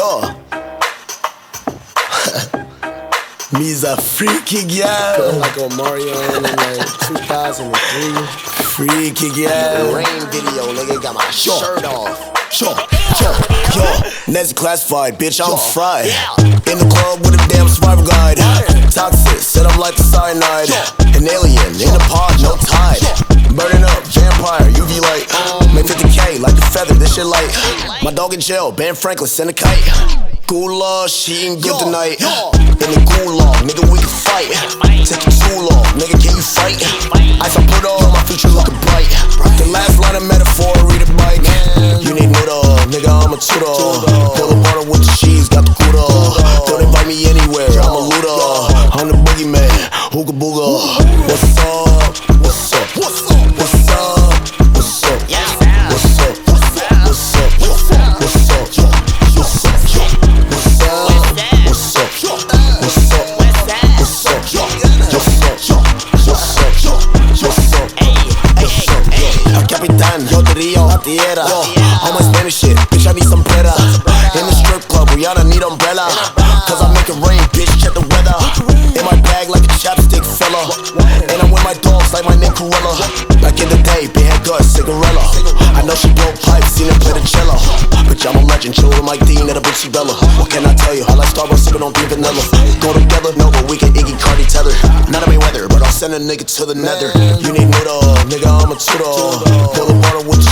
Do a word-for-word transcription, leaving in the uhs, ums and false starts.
Yo. Me's a freaky girl. Like Omarion in like two thousand three. Freaky girl. Rain video, nigga got my Yo. shirt off. Yo, yo, yo. Nancy classified, bitch, I'm Yo. fried. Yeah. In the club with a damn survival guide. Toxic, set up like the cyanide. An alien, in the pod, no tide. Burning up, vampire, U V light. Make fifty K like a feather, this shit light. My dog in jail, Ben Franklin, send a kite. Gula, she ain't good Yo, tonight. yo. In the gulag, nigga, we can fight. Take it too long, nigga, can you fight? Ice I put on, my future looking bright. The last line of metaphor, read a bike. You need noodle, nigga, I'm a tutor. Pull the water with the cheese, got the cooler. Don't invite me anywhere, I'm a looter. I'm the boogeyman, hooga booga. What's up? What's up? What's up? What's up? What's up? What's up? What's up? What's up? What's up? What's up? What's up? What's up? What's up? What's up? What's up? What's up? What's up? El Capitan, yo te río, la tierra. All my Spanish shit, bitch, I need some bread. In the strip club, Rihanna need umbrella. Cause I make it rain, bitch, check the weather. In my bag like a chapstick fella. And I'm with my dogs like my name Cruella. Back in the day, big head gut, cigarella. I know she broke pipes, seen her play the cello. Bitch, I'm a legend, chill with Mike Dean at a Bootsy Bella. What can I tell you? I like Starbucks sipping on pink vanilla. Go together, no, but we can Iggy Cardi tether. Not a Mayweather, but I'll send a nigga to the nether. You need noodle, nigga, I'm a tutor. Pull the water with the